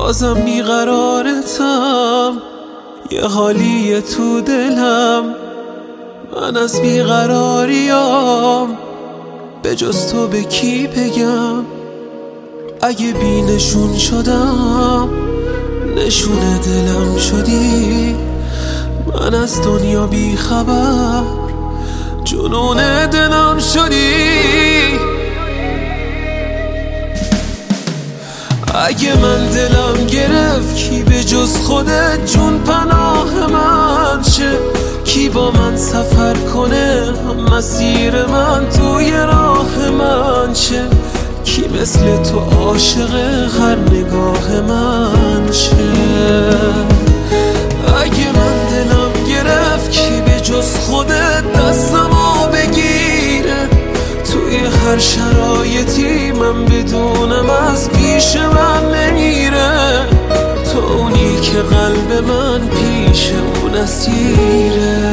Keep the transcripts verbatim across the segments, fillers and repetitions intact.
بازم بیقرارتم، یه حالی تو دلم، من از بیقراریام به جز تو به کی بگم؟ اگه بی نشون شدم نشون دلم شدی، من از دنیا بی خبر جنون دلم شدی. اگه من دلم گرفت کی به جز خودت جون پناه من شه؟ کی با من سفر کنه مسیر من توی راه من شه؟ کی مثل تو عاشق هر نگاه من شه؟ اگه من دلم گرفت کی به جز خودت دستمو بگیره؟ توی هر شرایطی من بدونم از پیش من نمیره، تو اونی که قلب من پیش اون اسیره.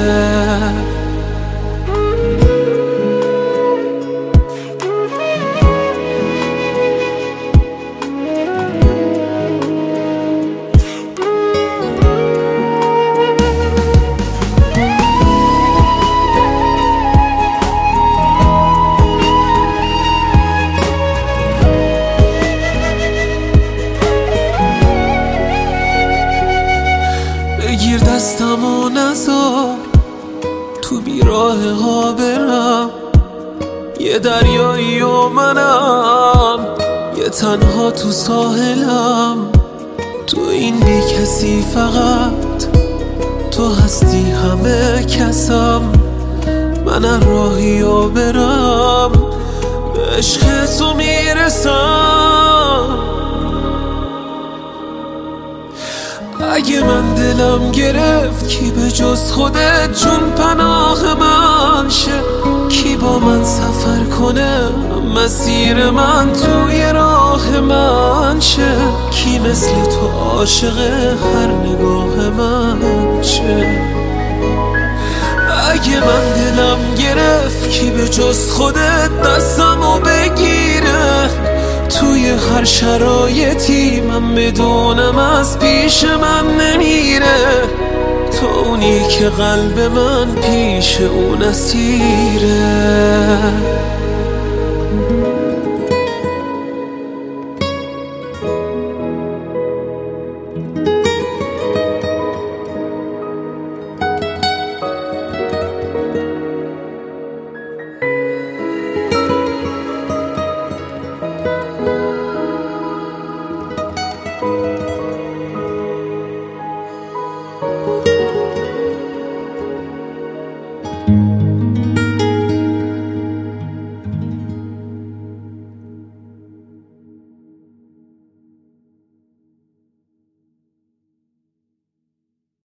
بگیر دستم و نذار تو بیراه ها برم، یه دریایی و منم یه تنها تو ساحلم، تو این بی کسی فقط تو هستی همه کسم، من راهی و برم به عشق تو میرسم. اگه من دلم گرفت کی به جز خودت جون پناه من شه؟ کی با من سفر کنه مسیر من توی راه من شه؟ کی مثل تو عاشق هر نگاه من شه؟ اگه من دلم گرفت کی به جز خودت دستمو بگیره؟ توی هر شرایطی من بدونم از پیش من نمیره، تو اونی که قلب من پیش اون اسیره.